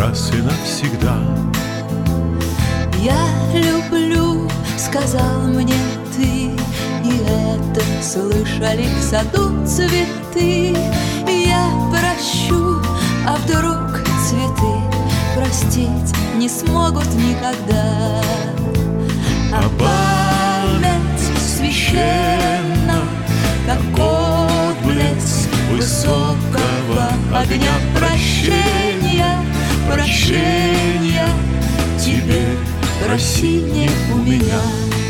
раз и навсегда. Я люблю, сказал мне ты, и это слышали в саду цветы. Я прощу, а вдруг цветы простить не смогут никогда. А память священна, как отблеск высокого огня прощения. Прощения теперь проси не у меня.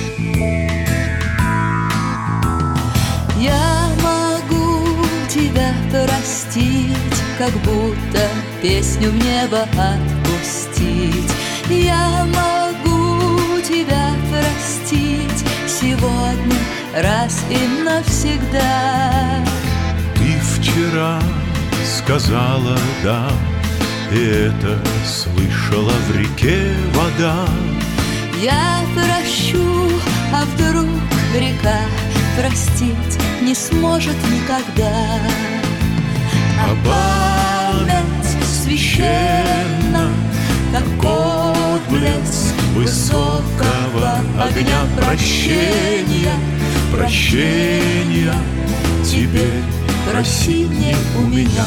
Я могу тебя простить, как будто песню в небо отпустить. Я могу тебя простить сегодня раз и навсегда. Ты вчера сказала «да», и это слышала в реке вода. Я прощу, а вдруг река простить не сможет никогда. А память священна, как отблеск высокого огня прощения. Прощения теперь проси не у меня.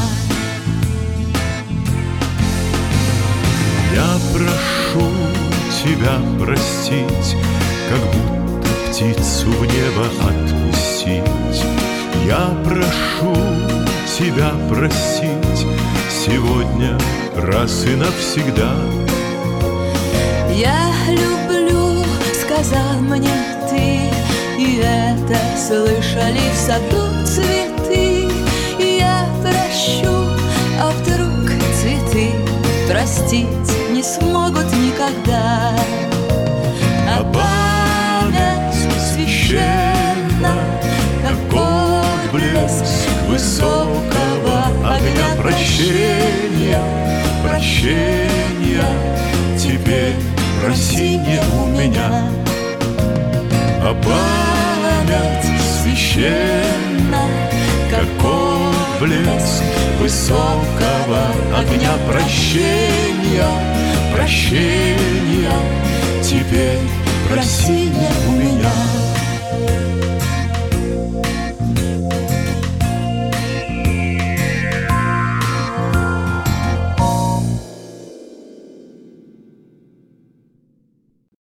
Я прошу тебя простить, как будто птицу в небо отпустить. Я прошу тебя простить сегодня раз и навсегда. Я люблю, сказал мне ты, и это слышали в саду цветы. Я прощу, а вдруг цветы простить не смогут никогда. А память священна, как отблеск высокого огня прощения. Прощения теперь проси не у меня. А память священна, как отблеск высокого огня прощения. Прощения теперь проси не у меня.